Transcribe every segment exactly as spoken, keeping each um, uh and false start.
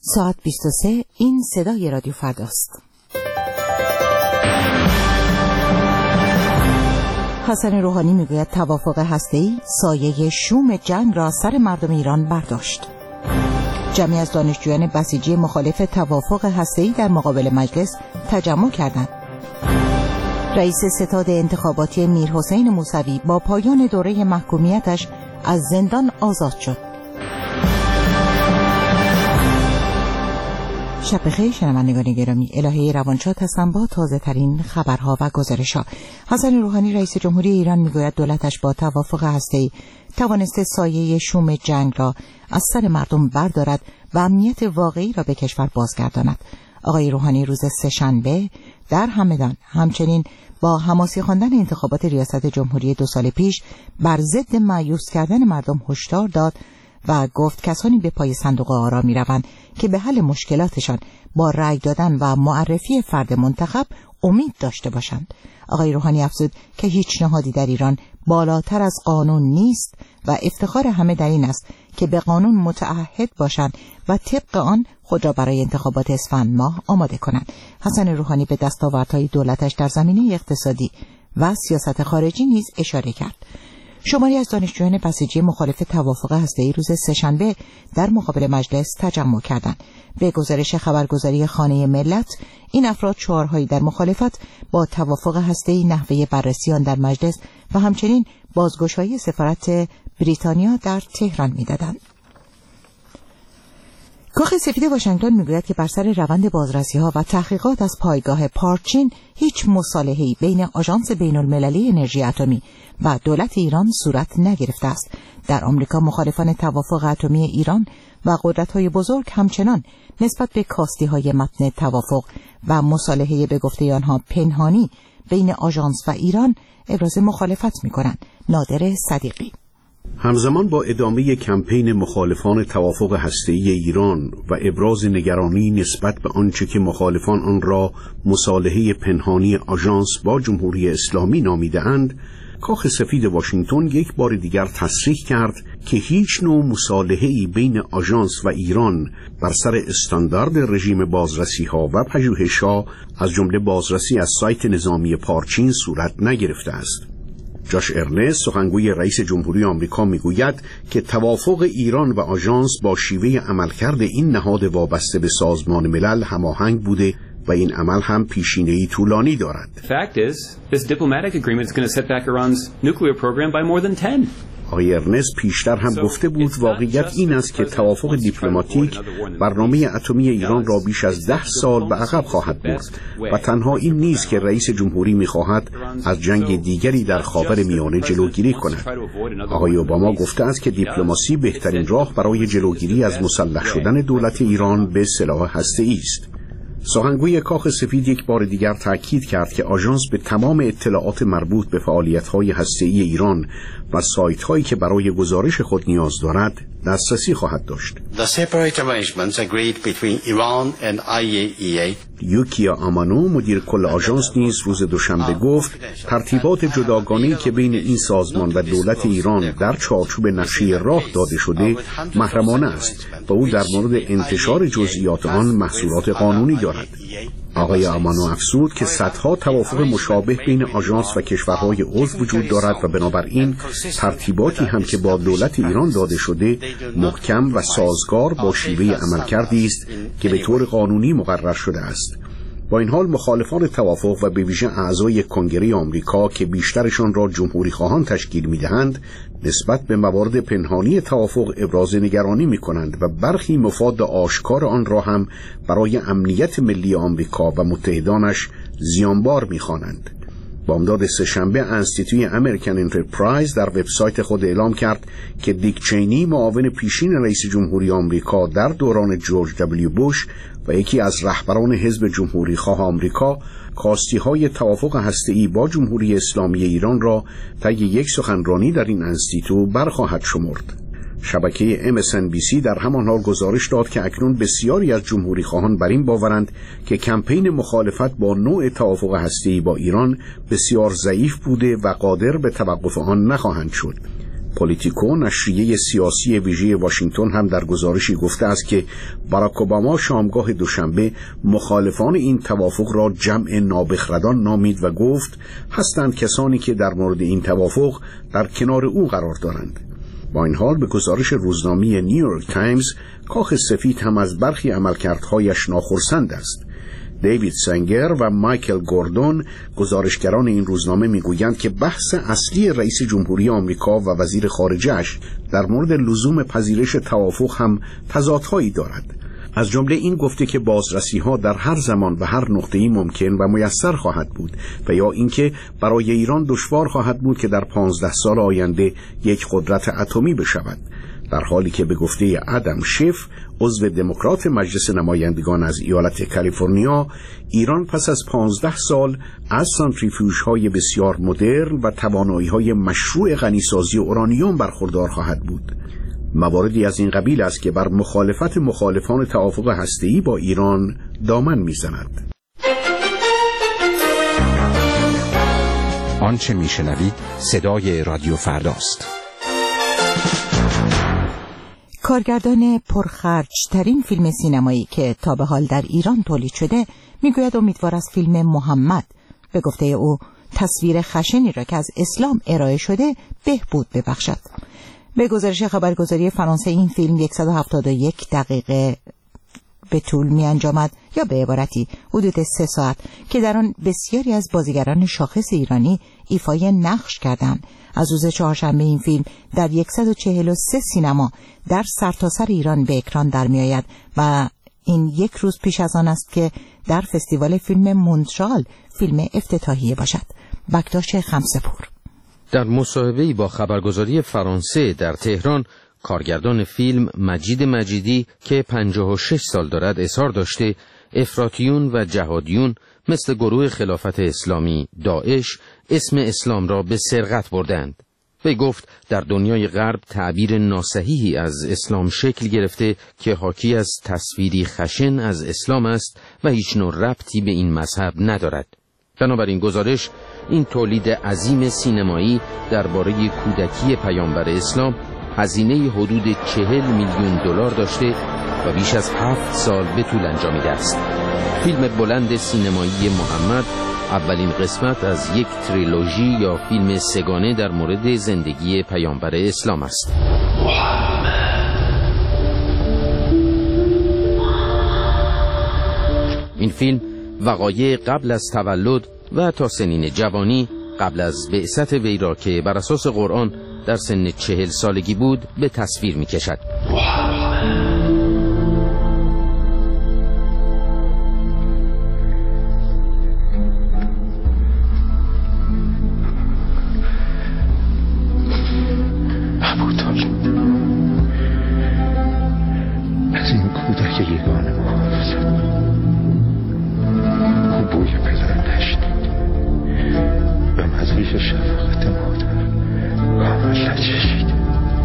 ساعت بیست و سه. این صدای رادیو فرداست. حسن روحانی میگوید توافق هسته‌ای سایه شوم جنگ را سر مردم ایران برداشت. جمعی از دانشجویان بسیجی مخالف توافق هسته‌ای در مقابل مجلس تجمع کردند. رئیس ستاد انتخاباتی میرحسین موسوی با پایان دوره محکومیتش از زندان آزاد شد. شب بخیر شنوندگان گرامی، الهه روانشاد هستم با تازه ترین خبرها و گزارش‌ها. حسن روحانی رئیس جمهوری ایران میگوید دولتش با توافق هسته‌ای توانسته سایه شوم جنگ را از سر مردم بردارد و امنیت واقعی را به کشور بازگرداند. آقای روحانی روز سه‌شنبه در همدان همچنین با حماسی خواندن انتخابات ریاست جمهوری دو سال پیش بر ضد مایوس کردن مردم هشدار داد و گفت کسانی به پای صندوق آرا می روند که به حل مشکلاتشان با رأی دادن و معرفی فرد منتخب امید داشته باشند. آقای روحانی افزود که هیچ نهادی در ایران بالاتر از قانون نیست و افتخار همه در این است که به قانون متعهد باشند و طبق آن خود را برای انتخابات اسفند ماه آماده کنند. حسن روحانی به دستاوردهای دولتش در زمینه اقتصادی و سیاست خارجی نیز اشاره کرد. شماری از دانشجویان بسیجی مخالف توافق هسته‌ای روز سه‌شنبه در مقابل مجلس تجمع کردند. به گزارش خبرگزاری خانه ملت، این افراد شعارهایی در مخالفت با توافق هسته‌ای، نحوه بررسی آن در مجلس و همچنین بازگشایی سفارت بریتانیا در تهران می‌دادند. کاخ سفید واشنگتن میگوید که بر سر روند بازرسی‌ها و تحقیقات از پایگاه پارچین هیچ مصالحه‌ای بین آژانس بین‌المللی انرژی اتمی و دولت ایران صورت نگرفته است. در آمریکا مخالفان توافق اتمی ایران و قدرت‌های بزرگ همچنان نسبت به کاستی‌های متن توافق و مصالحه به گفته آنها پنهانی بین آژانس و ایران ابراز مخالفت می‌کنند. نادر صدیقی همزمان با ادامه کمپین مخالفان توافق هسته‌ای ایران و ابراز نگرانی نسبت به آنچه که مخالفان آن را مصالحه پنهانی آژانس با جمهوری اسلامی نامیده‌اند، کاخ سفید واشنگتن یک بار دیگر تصریح کرد که هیچ نوع مصالحه‌ای بین آژانس و ایران بر سر استاندارد رژیم بازرسی‌ها و پژوهش‌ها از جمله بازرسی از سایت نظامی پارچین صورت نگرفته است. جاش ارنست سخنگوی رئیس جمهوری آمریکا میگوید که توافق ایران و آژانس با شیوه عملکرد این نهاد وابسته به سازمان ملل هماهنگ بوده و این عمل هم پیشینه‌ای طولانی دارد. The fact is, this diplomatic agreement is going to set back Iran's nuclear program by more than ten. آقای ارنست پیشتر هم گفته بود واقعیت این است که توافق دیپلماتیک برنامه اتمی ایران را بیش از ده سال به عقب خواهد برد و تنها این نیست که رئیس جمهوری می‌خواهد از جنگ دیگری در خاورمیانه جلوگیری کند. آقای اوباما گفته است که دیپلماسی بهترین راه برای جلوگیری از مسلح شدن دولت ایران به سلاح هسته‌ای است. سخنگوی کاخ سفید یک بار دیگر تأکید کرد که آژانس به تمام اطلاعات مربوط به فعالیت‌های هسته‌ای ایران و سایت‌هایی که برای گزارش خود نیاز دارد دسترسی خواهد داشت. The separate arrangements agreed between Iran and آی ای ای ای یوکیا آمانو مدیر کل آژانس نیز روز دوشنبه گفت ترتیبات جداگانه‌ای که بین این سازمان و دولت ایران در چارچوب نقشه راه داده شده محرمانه است و او در مورد انتشار جزئیات آن محصولات قانونی دارد. آقای آمانو افزود که صدها توافق مشابه بین آژانس و کشورهای عضو وجود دارد و بنابراین ترتیباتی هم که با دولت ایران داده شده محکم و سازگار با شیوه عملکردی است که به طور قانونی مقرر شده است. با این حال مخالفان توافق و به ویژه اعضای کنگره آمریکا که بیشترشان را جمهوری خواهان تشکیل می‌دهند نسبت به موارد پنهانی توافق ابراز نگرانی می‌کنند و برخی مفاد آشکار آن را هم برای امنیت ملی آمریکا و متحدانش زیانبار می‌خوانند. بامداد سه‌شنبه انستیتوی امریکن انترپرایز در وبسایت خود اعلام کرد که دیک چینی معاون پیشین رئیس جمهوری آمریکا در دوران جورج دبلیو بوش و یکی از رهبران حزب جمهوری خواه آمریکا کاستی‌های توافق هسته‌ای با جمهوری اسلامی ایران را طی یک سخنرانی در این انستیتو برخواهد شمرد. شبکه ام اس ان بی سی در همان حال گزارش داد که اکنون بسیاری از جمهوری خواهان بر این باورند که کمپین مخالفت با نوع توافق هسته‌ای با ایران بسیار ضعیف بوده و قادر به توقف آن نخواهند شد. پولیتیکو نشریه سیاسی ویژه واشنگتن هم در گزارشی گفته است که باراک اوباما شامگاه دوشنبه مخالفان این توافق را جمع نابخردان نامید و گفت هستند کسانی که در مورد این توافق در کنار او قرار دارند. با این حال به گزارش روزنامه نیویورک تایمز کاخ سفید هم از برخی عملکردهایش ناخرسند است. دیوید سنگر و مایکل گوردون گزارشگران این روزنامه میگویند که بحث اصلی رئیس جمهوری آمریکا و وزیر خارجه‌اش در مورد لزوم پذیرش توافق هم تضادهایی دارد. از جمله این گفته که بازرسی‌ها در هر زمان و هر نقطه‌ای ممکن و میسر خواهد بود و یا اینکه برای ایران دشوار خواهد بود که در پانزده سال آینده یک قدرت اتمی بشود، در حالی که به گفته ادم شیف عضو دموکرات مجلس نمایندگان از ایالت کالیفرنیا، ایران پس از پانزده سال از سانتریفیوژهای بسیار مدرن و توانایی‌های مشروع غنیسازی اورانیوم برخوردار خواهد بود. مواردی از این قبیل است که بر مخالفت مخالفان توافق هسته‌ای با ایران دامن می‌زند. آنچه میشنوید صدای رادیو فرداست. کارگردان پرخرج‌ترین فیلم سینمایی که تا به حال در ایران تولید شده میگوید امیدوار است فیلم محمد به گفته او تصویر خشنی را که از اسلام ارائه شده بهبود ببخشد. به گزارش خبرگزاری فرانسه این فیلم صد و هفتاد و یک دقیقه به طول می انجامد، یا به عبارتی حدود سه ساعت، که در آن بسیاری از بازیگران شاخص ایرانی ایفای نقش کردند. از روز چهارشنبه این فیلم در صد و چهل و سه سینما در سرتاسر ایران به اکران در می آید و این یک روز پیش از آن است که در فستیوال فیلم مونترال فیلم افتتاحیه باشد. بکتاش خمسه‌پور در مصاحبه‌ای با خبرگزاری فرانسه در تهران، کارگردان فیلم مجید مجیدی که پنجاه و شش سال دارد اظهار داشته افراطیون و جهادیون مثل گروه خلافت اسلامی داعش اسم اسلام را به سرقت بردند. وی گفت در دنیای غرب تعبیر ناصحیحی از اسلام شکل گرفته که حاکی از تصویری خشن از اسلام است و هیچ نوع ربطی به این مذهب ندارد. بنابراین گزارش این تولید عظیم سینمایی درباره کودکی پیامبر اسلام هزینه حدود چهل میلیون دلار داشته و بیش از هفت سال به طول انجامیده است. فیلم بلند سینمایی محمد اولین قسمت از یک تریلوژی یا فیلم سگانه در مورد زندگی پیامبر اسلام است. این فیلم وقایع قبل از تولد و تا سنین جوانی قبل از بعثت وی را که بر اساس قرآن در سن چهل سالگی بود به تصویر می کشد. از این کودک یگانه محافظت او بوی پدر نشنید و مزیج شفقت مادر کامل نچشید.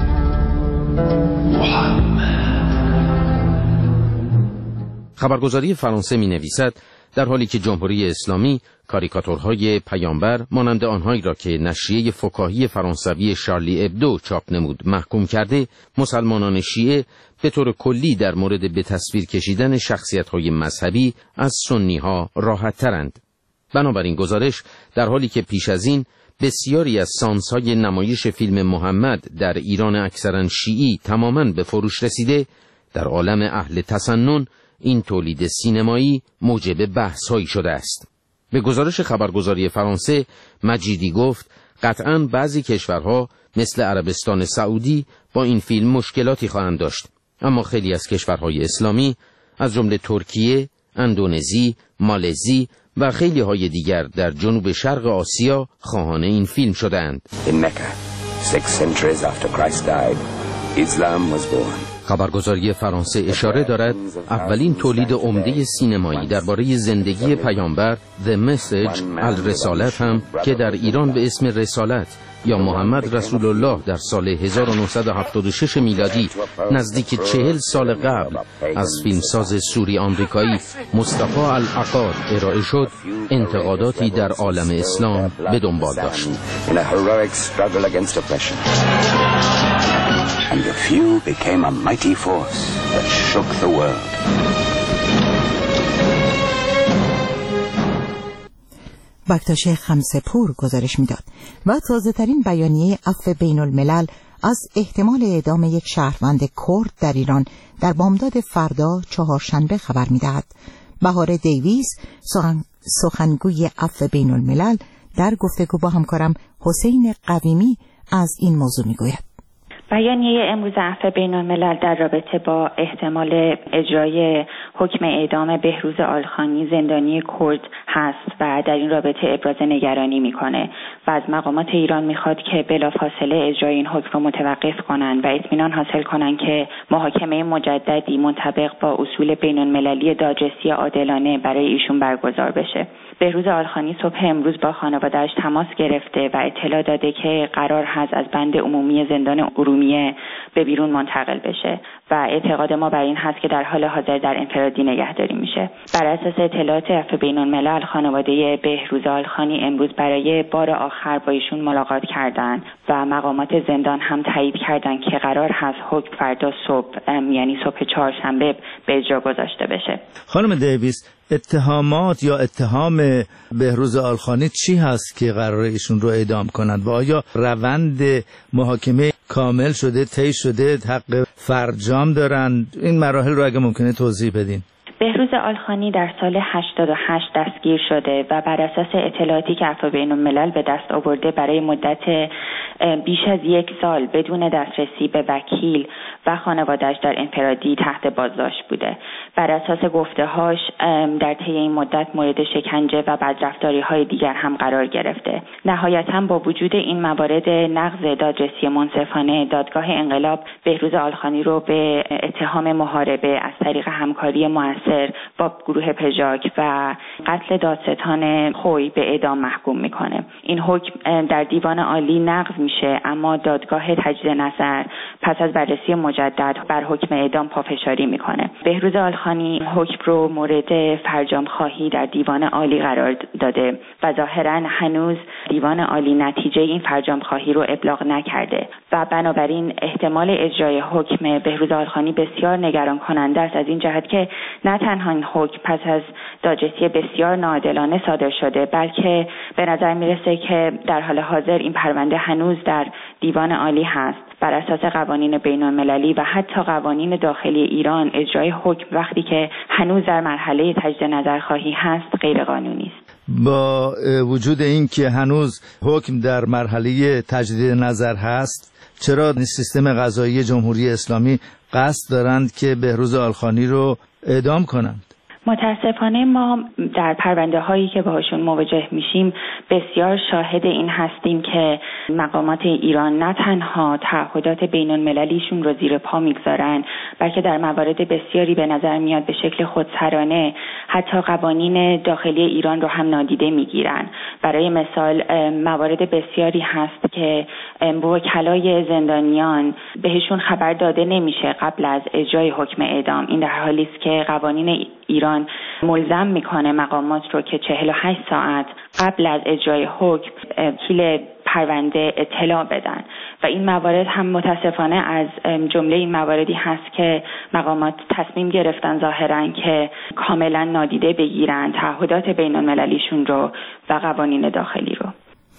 خبرگزاری فرانسه می نویسد در حالی که جمهوری اسلامی کاریکاتورهای پیامبر مانند آنهایی را که نشریه فکاهی فرانسوی شارلی ابدو چاپ نمود محکوم کرده، مسلمانان شیعه به طور کلی در مورد به تصویر کشیدن شخصیت‌های مذهبی از سنی‌ها راحت‌ترند. بنابراین گزارش در حالی که پیش از این بسیاری از سانس‌های نمایش فیلم محمد در ایران اکثراً شیعی تماماً به فروش رسیده، در عالم اهل تسنن این تولید سینمایی موجب بحث‌هایی شده است. به گزارش خبرگزاری فرانسه، مجیدی گفت قطعاً بعضی کشورها مثل عربستان سعودی با این فیلم مشکلاتی خواهند داشت، اما خیلی از کشورهای اسلامی از جمله ترکیه، اندونزی، مالزی و خیلی های دیگر در جنوب شرق آسیا خواهان این فیلم شدند. In Mecca, six centuries after Christ died, Islam was born. خبرگزاری فرانسه اشاره دارد اولین تولید عمده سینمایی درباره زندگی پیامبر The Message الرسالت هم که در ایران به اسم رسالت یا محمد رسول الله در سال هزار و نهصد و هفتاد و شش میلادی نزدیک چهل سال قبل از فیلمساز سوری آمریکایی مصطفی العقاد ارائه شد، انتقاداتی در عالم اسلام به دنبال داشت. And the few became a mighty force that shook the world. بکتاش خمسه‌پور گزارش میداد و تازه ترین بیانیه عفو بین الملل از احتمال اعدام یک شهروند کرد در ایران در بامداد فردا چهارشنبه خبر میدهد. بهار دیویس سخن... سخنگوی عفو بین الملل در گفتگو با همکارم حسین قویمی از این موضوع میگوید. بیانیه امروز عفو بین الملل در رابطه با احتمال اجرای حکم اعدام بهروز آلخانی زندانی کرد هست و در این رابطه ابراز نگرانی میکنه و از مقامات ایران میخواد که بلافاصله اجرای این حکم رو متوقف کنن و اطمینان حاصل کنن که محاکمه مجددی منطبق با اصول بین المللی دادرسی عادلانه برای ایشون برگزار بشه. بهروز آلخانی صبح امروز با خانواده‌اش تماس گرفته و اطلاع داده که قرار هست از بند عمومی زندان ارومیه به بیرون منتقل بشه و اعتقاد ما بر این هست که در حال حاضر در انفرادی نگهداری میشه. بر اساس اطلاعات عفو بین الملل خانواده بهروز آلخانی امروز برای بار آخر با ایشون ملاقات کردند و مقامات زندان هم تایید کردند که قرار هست حکم فردا صبح یعنی صبح چهارشنبه به اجرا گذاشته بشه. خانم دیویس، اتهامات یا اتهام بهروز آلخانی چی هست که قراره ایشون رو اعدام کنند و آیا روند محاکمه کامل شده، طی شده، حق فرجام دارند؟ این مراحل رو اگه ممکنه توضیح بدین. بهروز آلخانی در سال هشتاد و هشت دستگیر شده و بر اساس اطلاعاتی که عفو بین الملل به دست آورده برای مدت بیش از یک سال بدون دسترسی به وکیل و خانواده‌اش در انفرادی تحت بازداشت بوده. بر اساس گفته‌هاش در طی این مدت مورد شکنجه و بدرفتاری‌های دیگر هم قرار گرفته. نهایتاً با وجود این موارد نقض دادرسی منصفانه، دادگاه انقلاب بهروز آلخانی رو به اتهام محاربه از طریق همکاری مؤثر با گروه پژاک و قتل دادستان خوی به اعدام محکوم میکنه. این حکم در دیوان عالی نقض میشه، اما دادگاه تجدید نظر پس از بررسی مجدد بر حکم اعدام پافشاری میکنه. بهروز آلخانی حکم رو مورد فرجام خواهی در دیوان عالی قرار داده و ظاهرا هنوز دیوان عالی نتیجه این فرجام خواهی رو ابلاغ نکرده و بنابراین احتمال اجرای حکم بهروز آلخانی بسیار نگران کننده است، از این جهت که نه تنها این حکم پس از دادرسی بسیار ناعادلانه صادر شده، بلکه به نظر میرسه که در حال حاضر این پرونده هنوز در دیوان عالی هست. بر اساس قوانین بین المللی و حتی قوانین داخلی ایران اجرای حکم وقتی که هنوز در مرحله تجدید نظرخواهی هست غیر قانونی است. با وجود این که هنوز حکم در مرحله تجدید نظر هست، چرا سیستم قضایی جمهوری اسلامی قصد دارند که بهروز آلخانی رو اعدام کنند؟ متاسفانه ما در پرونده هایی که باهاشون مواجه میشیم بسیار شاهد این هستیم که مقامات ایران نه تنها تعهدات بین المللیشون رو زیر پا میگذارن، بلکه در موارد بسیاری به نظر میاد به شکل خودسرانه حتی قوانین داخلی ایران رو هم نادیده میگیرن. برای مثال موارد بسیاری هست که وکلای زندانیان بهشون خبر داده نمیشه قبل از اجرای حکم اعدام. این در حالی است که قوانین ایران ملزم میکنه مقامات رو که چهل و هشت ساعت قبل از اجرای حکم وکیل پرونده اطلاع بدن و این موارد هم متاسفانه از جمله این مواردی هست که مقامات تصمیم گرفتن ظاهرا که کاملا نادیده بگیرن تعهدات بین المللیشون رو و قوانین داخلی رو.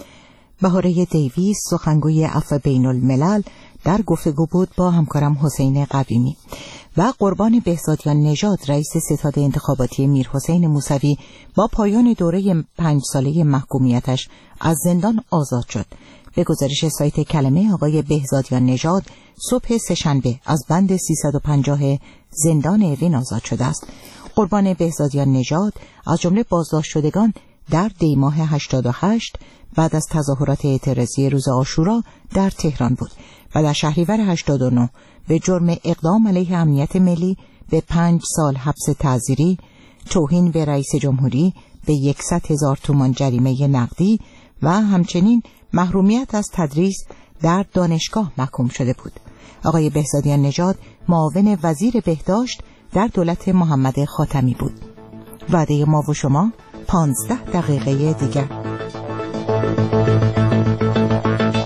بهاره دیویس سخنگوی عفو بین الملل در گفتگو بود با همکارم حسین قویمی. و قربان بهزادیان نژاد رئیس ستاد انتخاباتی میرحسین موسوی با پایان دوره پنج ساله محکومیتش از زندان آزاد شد. به گزارش سایت کلمه آقای بهزادیان نژاد صبح سه‌شنبه از بند سیصد و پنجاه زندان اوین آزاد شده است. قربان بهزادیان نژاد از جمله بازداشت شدگان در دی ماه هشتاد و هشت بعد از تظاهرات اعتراضی روز عاشورا در تهران بود و در شهریور هشتاد و نه به جرم اقدام علیه امنیت ملی به پنج سال حبس تعزیری، توهین به رئیس جمهوری به یکصد هزار تومان جریمه نقدی و همچنین محرومیت از تدریس در دانشگاه محکوم شده بود. آقای بهزادیان نژاد معاون وزیر بهداشت در دولت محمد خاتمی بود. وعده ما و شما پانزده دقیقه دیگر.